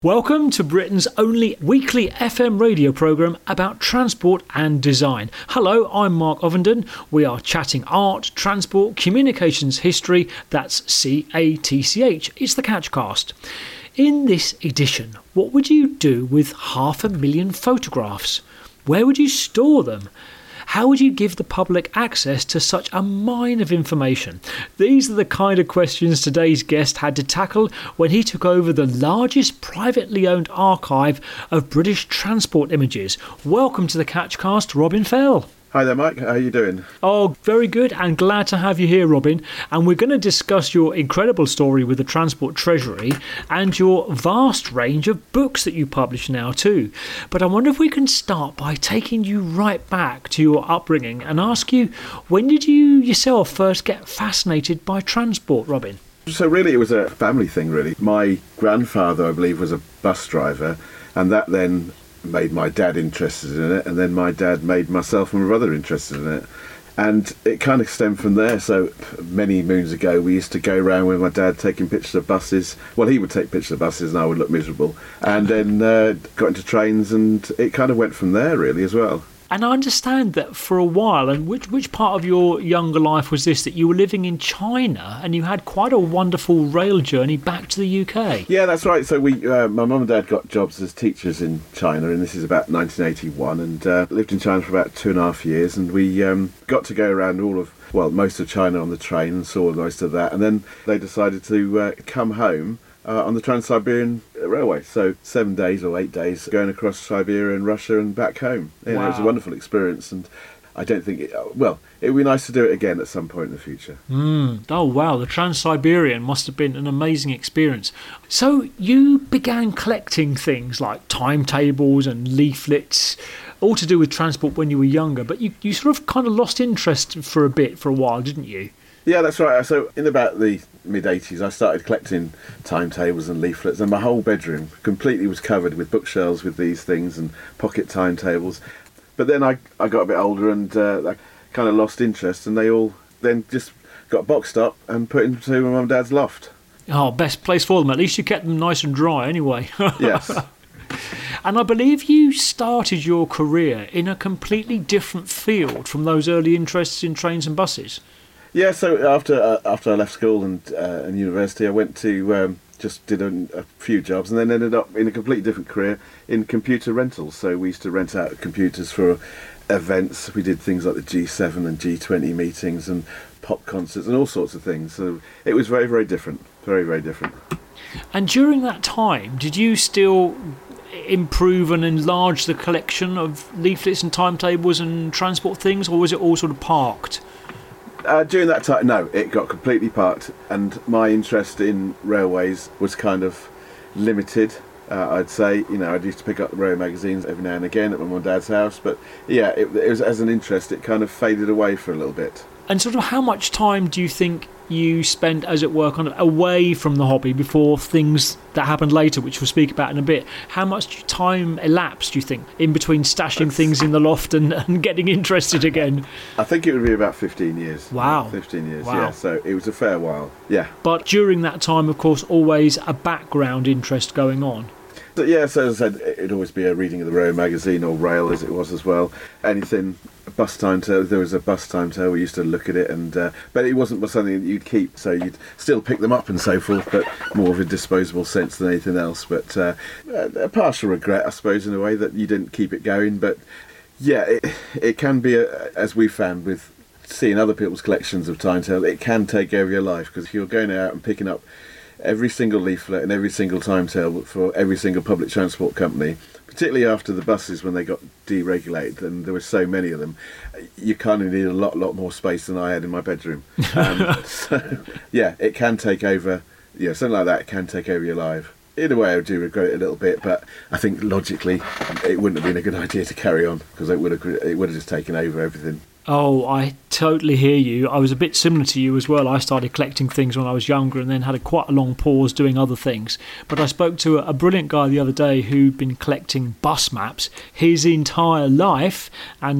Welcome to Britain's only weekly FM radio programme about transport and design. Hello, I'm Mark Ovenden. We are chatting art, transport, communications history, that's CATCH. It's the Catchcast. In this edition, what would you do with 500,000 photographs? Where would you store them? How would you give the public access to such a mine of information? These are the kind of questions today's guest had to tackle when he took over the largest privately owned archive of British transport images. Welcome to the Catchcast, Robin Fell. Hi there, Mike. How are you doing? Oh, very good, and glad to have you here, Robin. And we're going to discuss your incredible story with the Transport Treasury and your vast range of books that you publish now too. But I wonder if we can start by taking you right back to your upbringing and ask you, when did you yourself first get fascinated by transport, Robin? So really it was a family thing, really. My grandfather, I believe, was a bus driver, and that then made my dad interested in it, and then my dad made myself and my brother interested in it, and it kind of stemmed from there. So many moons ago we used to go around with my dad taking pictures of buses. Well, he would take pictures of buses and I would look miserable, and then got into trains, and it kind of went from there really as well. And I understand that for a while, and which part of your younger life was this, that you were living in China and you had quite a wonderful rail journey back to the UK? Yeah, that's right. So my mum and dad got jobs as teachers in China, and this is about 1981, and lived in China for about 2.5 years, and we got to go around most of China on the train and saw most of that, and then they decided to come home on the Trans-Siberian Railway, so 7 days or 8 days going across Siberia and Russia and back home. Wow. It was a wonderful experience, and I don't think it would be nice to do it again at some point in the future. Oh wow, the Trans-Siberian must have been an amazing experience. So you began collecting things like timetables and leaflets, all to do with transport when you were younger, but you sort of kind of lost interest for a while, didn't you? Yeah, that's right. So in about the mid-80s I started collecting timetables and leaflets, and my whole bedroom completely was covered with bookshelves with these things and pocket timetables. But then I got a bit older, and I kind of lost interest, and they all then just got boxed up and put into my mum and dad's loft. Oh, best place for them. At least you kept them nice and dry anyway. Yes. And I believe you started your career in a completely different field from those early interests in trains and buses. Yeah, so after I left school and university, I went to just did a few jobs, and then ended up in a completely different career in computer rentals. So we used to rent out computers for events. We did things like the G7 and G20 meetings and pop concerts and all sorts of things. So it was very, very different. Very, very different. And during that time, did you still improve and enlarge the collection of leaflets and timetables and transport things, or was it all sort of parked? During that time, no, it got completely parked, and my interest in railways was kind of limited. I'd say, I used to pick up the rail magazines every now and again at my mum and dad's house, but yeah, it was, as an interest, it kind of faded away for a little bit. And sort of how much time do you think you spent, as it were, kind of away from the hobby before things that happened later, which we'll speak about in a bit? How much time elapsed, do you think, in between stashing things in the loft and getting interested again? I think it would be about 15 years. Wow. 15 years, wow. Yeah, so it was a fair while, yeah. But during that time, of course, always a background interest going on. So, yeah, so as I said, it'd always be a reading of the Rail magazine, or Rail as it was as well. Anything, bus timetable, there was a bus timetable, we used to look at it, and but it wasn't something that you'd keep, so you'd still pick them up and so forth, but more of a disposable sense than anything else. But a partial regret, I suppose, in a way, that you didn't keep it going. But yeah, it can be, as we found with seeing other people's collections of timetables, it can take over your life, because if you're going out and picking up every single leaflet and every single timetable for every single public transport company, particularly after the buses when they got deregulated and there were so many of them, you kind of need a lot more space than I had in my bedroom. So yeah, it can take over, something like that can take over your life. In a way, I do regret it a little bit, but I think logically it wouldn't have been a good idea to carry on, because it would have just taken over everything. Oh, I totally hear you. I was a bit similar to you as well. I started collecting things when I was younger and then had quite a long pause doing other things. But I spoke to a brilliant guy the other day who'd been collecting bus maps his entire life,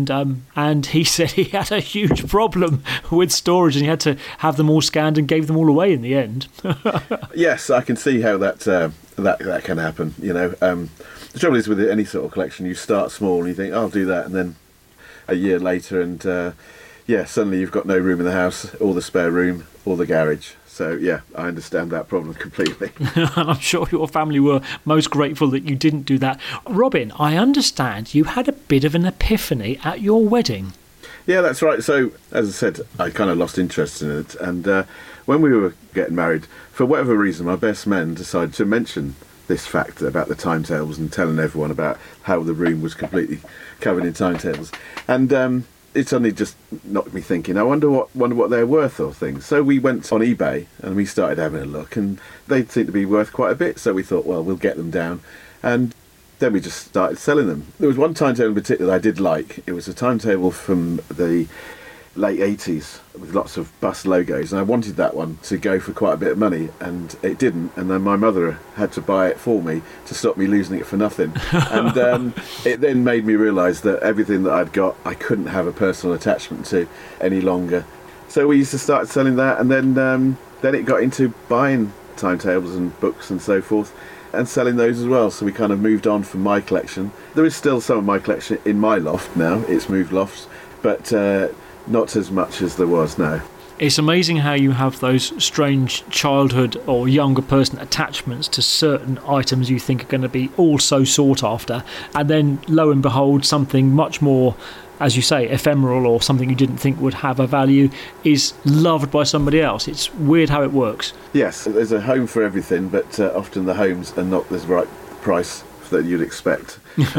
and he said he had a huge problem with storage and he had to have them all scanned and gave them all away in the end. Yes, I can see how that that can happen, you know. The trouble is with any sort of collection, you start small and you think, I'll do that, and then a year later, and suddenly you've got no room in the house, or the spare room, or the garage. So yeah, I understand that problem completely. And I'm sure your family were most grateful that you didn't do that. Robin, I understand you had a bit of an epiphany at your wedding. Yeah, that's right. So, as I said, I kind of lost interest in it. And when we were getting married, for whatever reason, my best man decided to mention this fact about the timetables and telling everyone about how the room was completely covered in timetables. And it suddenly just knocked me thinking, I wonder what they're worth or things. So we went on eBay and we started having a look, and they seemed to be worth quite a bit. So we thought, well, we'll get them down. And then we just started selling them. There was one timetable in particular I did like. It was a timetable from the late 80s with lots of bus logos, and I wanted that one to go for quite a bit of money, and it didn't, and then my mother had to buy it for me to stop me losing it for nothing. And it then made me realise that everything that I'd got I couldn't have a personal attachment to any longer. So we used to start selling that, and then it got into buying timetables and books and so forth, and selling those as well. So we kind of moved on from my collection. There is still some of my collection in my loft now. It's moved lofts, but not as much as there was now. It's amazing how you have those strange childhood or younger person attachments to certain items you think are going to be also sought after, and then lo and behold, something much more, as you say, ephemeral, or something you didn't think would have a value, is loved by somebody else. It's weird how it works. Yes, there's a home for everything, but often the homes are not the right price that you'd expect.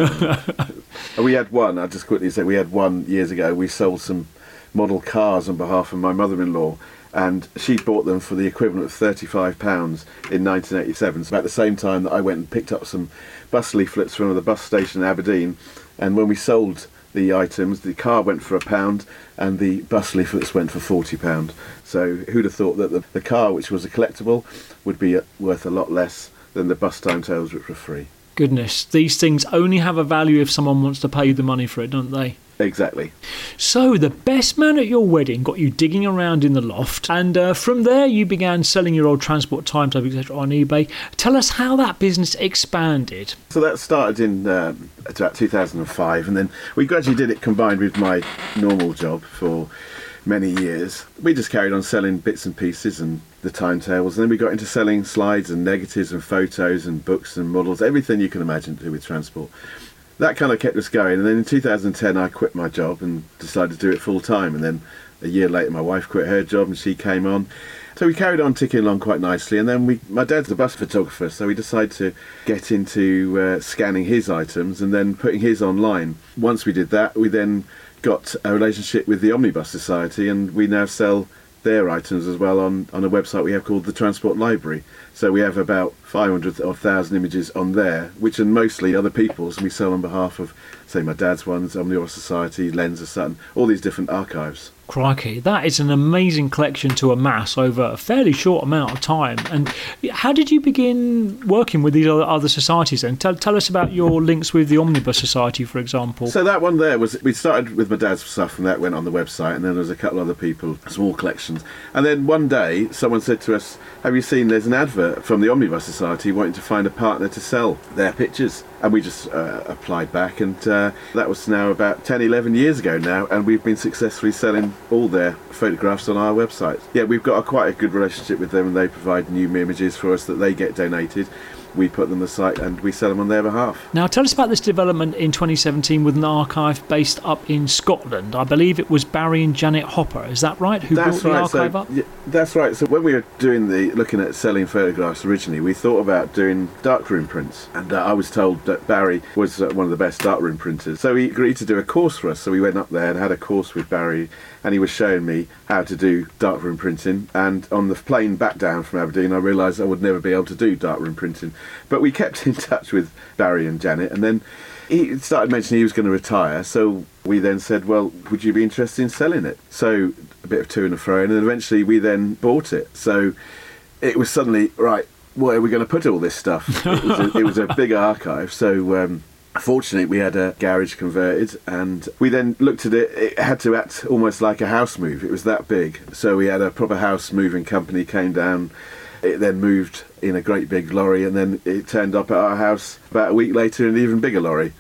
And we had one, I'll just quickly say, we had one years ago. We sold some model cars on behalf of my mother-in-law, and she bought them for the equivalent of £35 in 1987. So at the same time that I went and picked up some bus leaflets from the bus station in Aberdeen, and when we sold the items, the car went for £1 and the bus leaflets went for £40. So who'd have thought that the car, which was a collectible, would be worth a lot less than the bus timetables, which were free. Goodness, these things only have a value if someone wants to pay you the money for it, don't they? Exactly. So the best man at your wedding got you digging around in the loft, and from there you began selling your old transport timetables, etc. on eBay. Tell us how that business expanded. So that started in about 2005, and then we gradually did it combined with my normal job for many years. We just carried on selling bits and pieces and the timetables, and then we got into selling slides and negatives and photos and books and models, everything you can imagine to do with transport. That kind of kept us going, and then in 2010 I quit my job and decided to do it full time, and then a year later my wife quit her job and she came on. So we carried on ticking along quite nicely, and then my dad's a bus photographer, so we decided to get into scanning his items and then putting his online. Once we did that, we then got a relationship with the Omnibus Society, and we now sell their items as well on a website we have called the Transport Library. So we have about 500 or 1,000 images on there, which are mostly other people's, and we sell on behalf of, say, my dad's ones, Omnibus Society, Lens of Sutton, all these different archives. Crikey, that is an amazing collection to amass over a fairly short amount of time. And how did you begin working with these other societies then? Tell us about your links with the Omnibus Society, for example. So that one there was, we started with my dad's stuff, and that went on the website, and then there was a couple of other people, small collections. And then one day someone said to us, have you seen there's an advert from the Omnibus Society wanting to find a partner to sell their pictures? And we just applied back, and that was now about 10, 11 years ago now, and we've been successfully selling all their photographs on our website. Yeah, we've got quite a good relationship with them, and they provide new images for us that they get donated. We put them on the site and we sell them on their behalf. Now tell us about this development in 2017 with an archive based up in Scotland. I believe it was Barry and Janet Hopper, is that right, who brought the archive up? Yeah, that's right. So when we were looking at selling photographs originally, we thought about doing darkroom prints, and I was told that Barry was one of the best darkroom printers. So he agreed to do a course for us. So we went up there and had a course with Barry, and he was showing me how to do darkroom printing. And on the plane back down from Aberdeen, I realised I would never be able to do darkroom printing. But we kept in touch with Barry and Janet, and then he started mentioning he was going to retire. So we then said, well, would you be interested in selling it? So a bit of to and fro, and then eventually we then bought it. So it was suddenly, right, where are we going to put all this stuff? It was a big archive. So fortunately, we had a garage converted, and we then looked at it. It had to act almost like a house move. It was that big. So we had a proper house moving company came down, It then moved in a great big lorry, and then it turned up at our house about a week later in an even bigger lorry.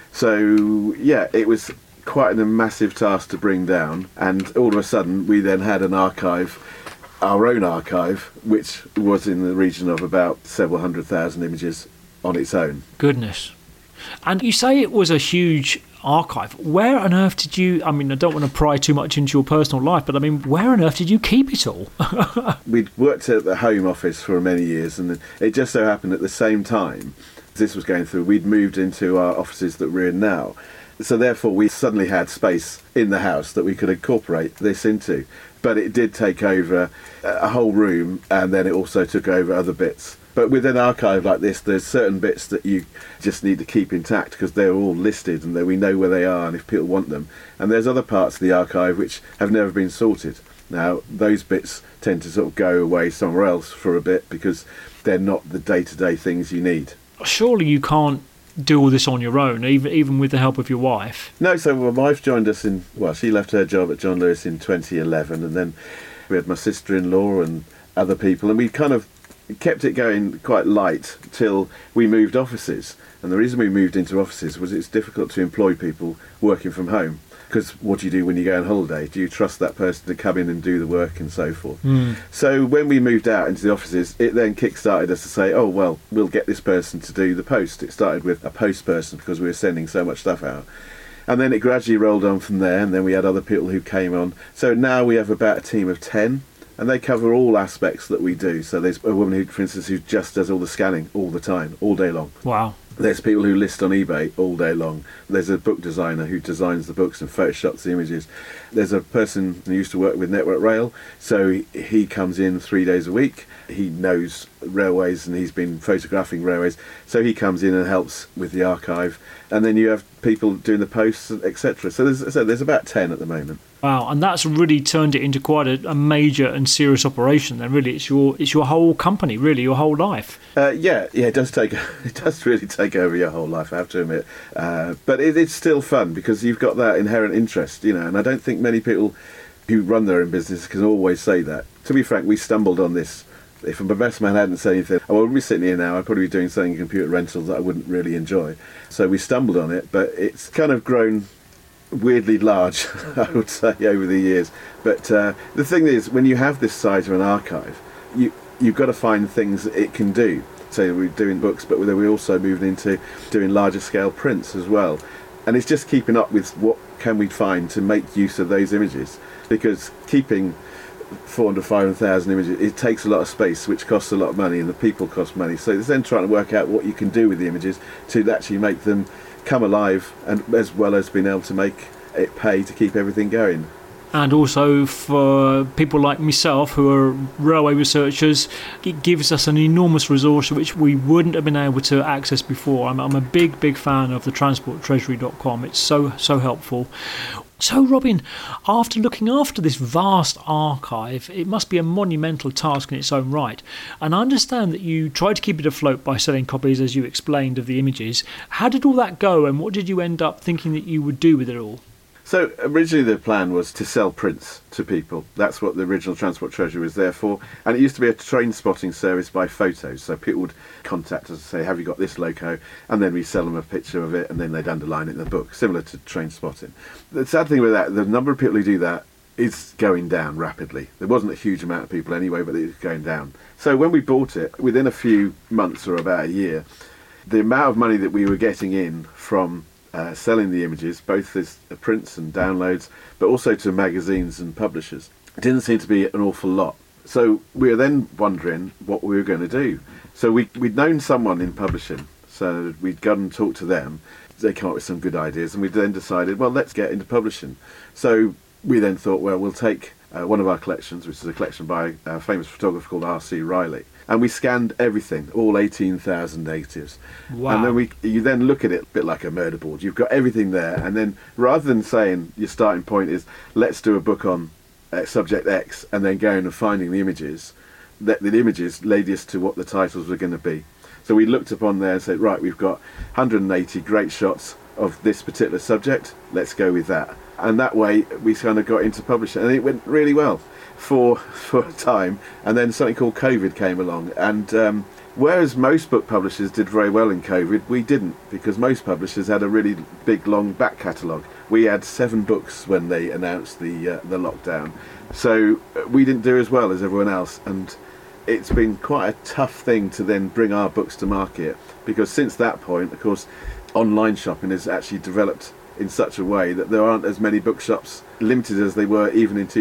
So, yeah, it was quite a massive task to bring down, and all of a sudden we then had an archive, our own archive, which was in the region of about several 100,000 images on its own. Goodness. And you say it was a huge archive. Where on earth did you, I mean, I don't want to pry too much into your personal life, but I mean, where on earth did you keep it all? We'd worked at the Home Office for many years, and it just so happened at the same time this was going through, we'd moved into our offices that we're in now. So therefore we suddenly had space in the house that we could incorporate this into. But it did take over a whole room, and then it also took over other bits. But with an archive like this, there's certain bits that you just need to keep intact because they're all listed and we know where they are and if people want them. And there's other parts of the archive which have never been sorted. Now, those bits tend to sort of go away somewhere else for a bit because they're not the day-to-day things you need. Surely you can't do all this on your own, even with the help of your wife? No, so my wife joined us she left her job at John Lewis in 2011, and then we had my sister-in-law and other people, and we kind of kept it going quite light till we moved offices. And the reason we moved into offices was it's difficult to employ people working from home. Because what do you do when you go on holiday? Do you trust that person to come in and do the work and so forth? So when we moved out into the offices, it then kick-started us to say, oh, well, we'll get this person to do the post. It started with a post person because we were sending so much stuff out. And then it gradually rolled on from there, and then we had other people who came on. So now we have about a team of 10, and they cover all aspects that we do. So there's a woman who, for instance, who just does all the scanning all the time, all day long. Wow. There's people who list on eBay all day long. There's a book designer who designs the books and photoshops the images. There's a person who used to work with Network Rail, so he comes in 3 days a week. He knows railways and he's been photographing railways, so he comes in and helps with the archive. And then you have people doing the posts, etc. So there's about 10 at the moment. Wow, and that's really turned it into quite a major and serious operation. Then really, it's your whole company, really, your whole life. Yeah, it does really take over your whole life, I have to admit. But it's still fun because you've got that inherent interest, and I don't think many people who run their own business can always say that. To be frank, we stumbled on this. If a best man hadn't said anything, I wouldn't be sitting here now. I'd probably be doing something in computer rentals that I wouldn't really enjoy. So we stumbled on it, but it's kind of grown weirdly large, I would say, over the years. But the thing is, when you have this size of an archive, you've got to find things that it can do. So we're doing books, but we're also moving into doing larger scale prints as well. And it's just keeping up with what can we find to make use of those images, because keeping 400, 500,000 images, it takes a lot of space, which costs a lot of money, and the people cost money. So it's then trying to work out what you can do with the images to actually make them come alive, and as well as being able to make it pay to keep everything going. And also for people like myself who are railway researchers, it gives us an enormous resource which we wouldn't have been able to access before. I'm a big fan of the transporttreasury.com. It's so helpful. So Robin, after looking after this vast archive, it must be a monumental task in its own right. And I understand that you tried to keep it afloat by selling copies, as you explained, of the images. How did all that go, and what did you end up thinking that you would do with it all? So originally the plan was to sell prints to people. That's what the original Transport Treasury was there for. And it used to be a train spotting service by photos. So people would contact us and say, have you got this loco? And then we sell them a picture of it, and then they'd underline it in the book, similar to train spotting. The sad thing with that, the number of people who do that is going down rapidly. There wasn't a huge amount of people anyway, but it's going down. So when we bought it, within a few months or about a year, the amount of money that we were getting in from selling the images, both as prints and downloads, but also to magazines and publishers, didn't seem to be an awful lot. So we were then wondering what we were going to do. So we'd known someone in publishing, so we'd gone and talked to them. They came up with some good ideas, and we then decided, well, let's get into publishing. So we then thought, well, we'll take one of our collections, which is a collection by a famous photographer called R.C. Riley, and we scanned everything, all 18,000 negatives. Wow. And then you then look at it a bit like a murder board. You've got everything there, and then rather than saying your starting point is, let's do a book on subject X, and then going and finding the images, the images led us to what the titles were going to be. So we looked upon there and said, right, we've got 180 great shots of this particular subject, let's go with that. And that way we kind of got into publishing, and it went really well. for a time, and then something called COVID came along, and whereas most book publishers did very well in COVID, we didn't, because most publishers had a really big, long back catalogue. We had 7 books when they announced the lockdown, so we didn't do as well as everyone else, and it's been quite a tough thing to then bring our books to market, because since that point, of course, online shopping has actually developed in such a way that there aren't as many bookshops, limited as they were even in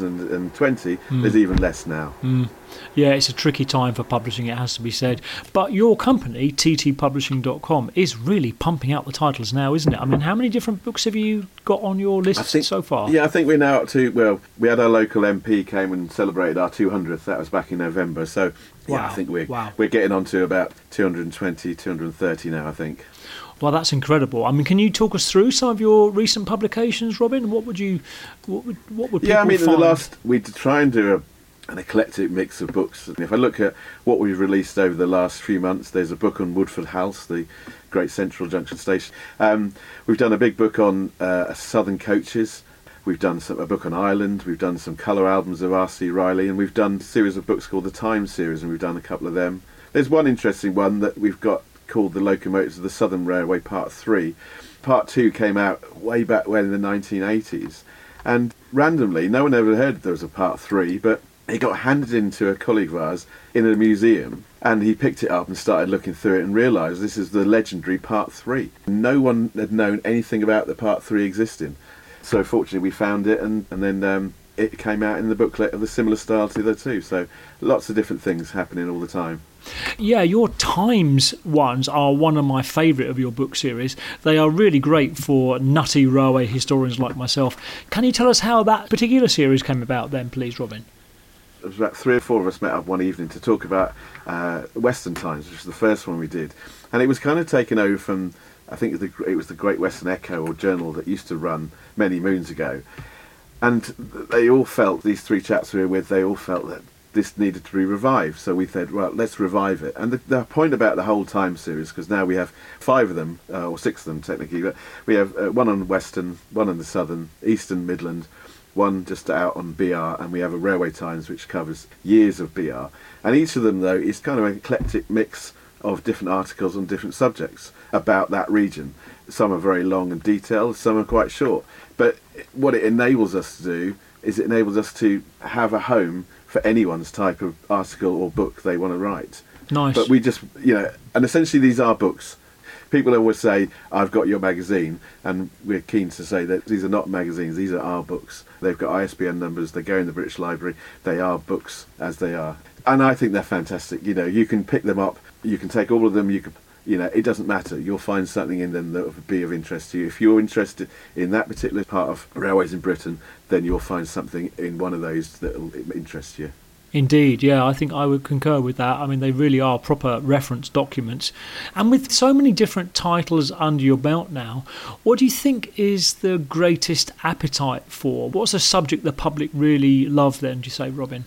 2020. There's even less now. Yeah, it's a tricky time for publishing, it has to be said. But your company, ttpublishing.com, is really pumping out the titles now, isn't it? I mean, how many different books have you got on your list so far? Yeah, I think we're now up to, well, we had our local MP came and celebrated our 200th. That was back in November. So, yeah, I think we're getting on to about 220, 230 now, I think. Well, that's incredible. I mean, can you talk us through some of your recent publications, Robin? What would people find? Yeah, I mean, in the last, we try and do an eclectic mix of books. If I look at what we've released over the last few months, there's a book on Woodford House, the Great Central Junction Station. We've done a big book on Southern coaches. We've done a book on Ireland. We've done some colour albums of R.C. Riley, and we've done a series of books called the Time series, and we've done a couple of them. There's one interesting one that we've got called The Locomotives of the Southern Railway Part 3. Part 2 came out way back when in the 1980s, and randomly, no one ever heard there was a Part 3, but it got handed in to a colleague of ours in a museum, and he picked it up and started looking through it and realised this is the legendary Part 3. No one had known anything about the Part 3 existing. So fortunately we found it, and then it came out in the booklet of a similar style to the two. So lots of different things happening all the time. Yeah, your Times ones are one of my favourite of your book series. They are really great for nutty railway historians like myself. Can you tell us how that particular series came about then, please, Robin? There was about 3 or 4 of us met up one evening to talk about Western Times, which was the first one we did. And it was kind of taken over from, I think it was the Great Western Echo or Journal that used to run many moons ago. And they all felt, these 3 chaps we were with, they all felt that this needed to be revived. So we said, well, let's revive it. And the point about the whole Time series, because now we have 5 of them, or 6 of them technically, but we have one on Western, one on the Southern, Eastern, Midland, one just out on BR, and we have a Railway Times which covers years of BR. And each of them, though, is kind of an eclectic mix of different articles on different subjects about that region. Some are very long and detailed, some are quite short. But what it enables us to do is it enables us to have a home for anyone's type of article or book they want to write. Nice. But we just, and essentially these are books. People always say, I've got your magazine, and we're keen to say that these are not magazines, these are our books. They've got ISBN numbers, they go in the British Library, they are books as they are. And I think they're fantastic. You can pick them up, you can take all of them, it doesn't matter. You'll find something in them that will be of interest to you. If you're interested in that particular part of railways in Britain, then you'll find something in one of those that will interest you. Indeed, yeah, I think I would concur with that. I mean, they really are proper reference documents. And with so many different titles under your belt now, what do you think is the greatest appetite for? What's a subject the public really love then, do you say, Robin?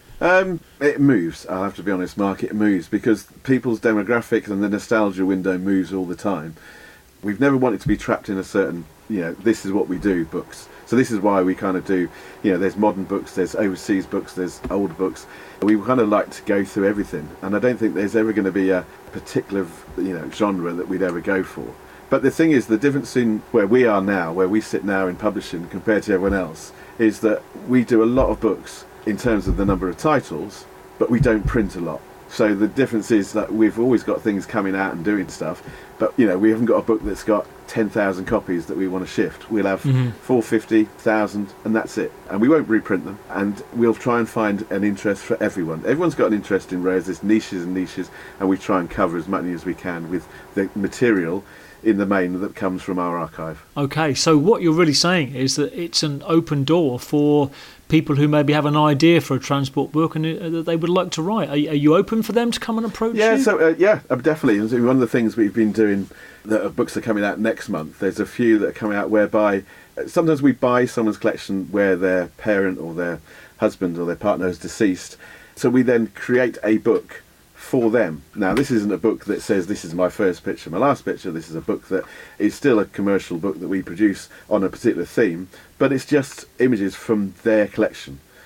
It moves, I'll have to be honest, Mark, it moves, because people's demographics and the nostalgia window moves all the time. We've never wanted to be trapped in a certain, this is what we do, books. So this is why we kind of do, there's modern books, there's overseas books, there's old books. We kind of like to go through everything, and I don't think there's ever going to be a particular, genre that we'd ever go for. But the thing is, the difference in where we are now, where we sit now in publishing compared to everyone else, is that we do a lot of books in terms of the number of titles, but we don't print a lot. So the difference is that we've always got things coming out and doing stuff, but we haven't got a book that's got 10,000 copies that we want to shift. We'll have 450, 1,000, and that's it. And we won't reprint them, and we'll try and find an interest for everyone. Everyone's got an interest in rails, there's niches and niches, and we try and cover as many as we can with the material in the main that comes from our archive. Okay, so what you're really saying is that it's an open door for people who maybe have an idea for a transport book and that they would like to write. Are you open for them to come and approach you? So definitely. One of the things we've been doing, that books are coming out next month, there's a few that are coming out whereby sometimes we buy someone's collection where their parent or their husband or their partner is deceased, so we then create a book for them. Now, this isn't a book that says this is my first picture, my last picture. This is a book that is still a commercial book that we produce on a particular theme, but it's just images from their collection.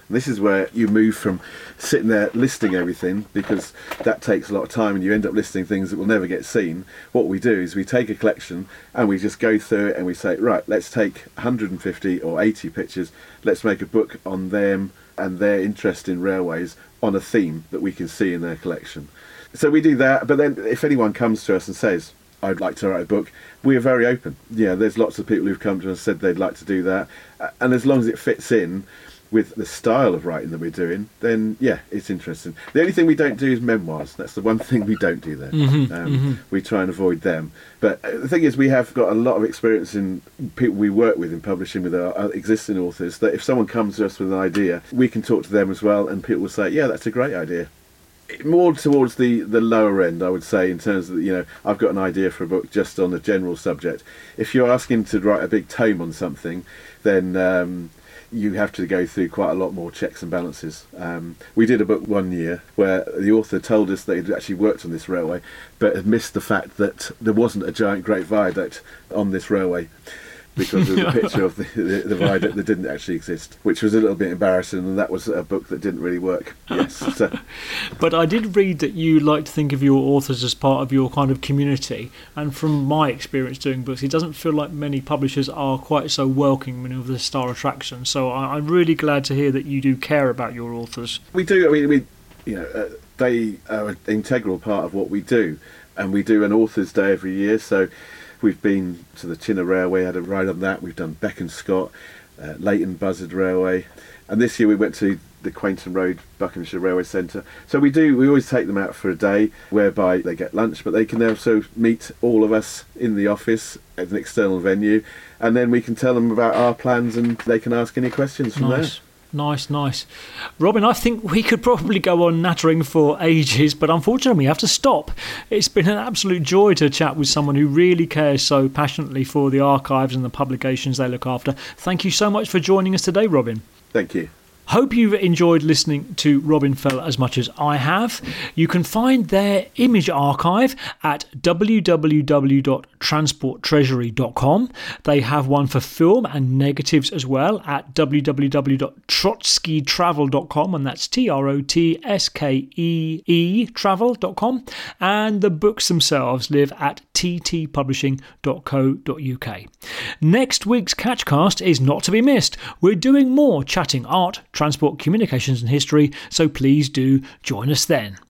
And this is where you move from sitting there listing everything, because that takes a lot of time and you end up listing things that will never get seen. What we do is we take a collection and we just go through it and we say, right, let's take 150 or 80 pictures, let's make a book on them and their interest in railways on a theme that we can see in their collection. So we do that, but then if anyone comes to us and says, I'd like to write a book, we are very open. Yeah, there's lots of people who've come to us and said they'd like to do that. And as long as it fits in with the style of writing that we're doing, then yeah, it's interesting. The only thing we don't do is memoirs. That's the one thing we don't do there. We try and avoid them. But the thing is, we have got a lot of experience in people we work with in publishing with our existing authors, that if someone comes to us with an idea, we can talk to them as well, and people will say, yeah, that's a great idea. More towards the lower end, I would say, in terms of, I've got an idea for a book just on a general subject. If you're asking to write a big tome on something, then you have to go through quite a lot more checks and balances. We did a book one year where the author told us that he'd actually worked on this railway, but had missed the fact that there wasn't a giant Great Viaduct on this railway, because there was a picture of the viaduct that didn't actually exist, which was a little bit embarrassing, and that was a book that didn't really work. Yes. So. But I did read that you like to think of your authors as part of your kind of community, and from my experience doing books, it doesn't feel like many publishers are quite so welcoming of the star attraction. So I'm really glad to hear that you do care about your authors. We do. I mean, they are an integral part of what we do, and we do an Authors' Day every year. So we've been to the Chinner Railway, had a ride on that. We've done Beck and Scott, Leighton Buzzard Railway, and this year we went to the Quainton Road Buckinghamshire Railway Centre. So we always take them out for a day whereby they get lunch, but they can also meet all of us in the office at an external venue, and then we can tell them about our plans and they can ask any questions from there. Nice. Robin, I think we could probably go on nattering for ages, but unfortunately we have to stop. It's been an absolute joy to chat with someone who really cares so passionately for the archives and the publications they look after. Thank you so much for joining us today, Robin. Thank you. Hope you've enjoyed listening to Robin Fell as much as I have. You can find their image archive at www.transporttreasury.com. They have one for film and negatives as well at www.trotskytravel.com, and that's TROTSKEE travel.com. And the books themselves live at ttpublishing.co.uk. Next week's Catchcast is not to be missed. We're doing more chatting art, transport, communications and history, so please do join us then.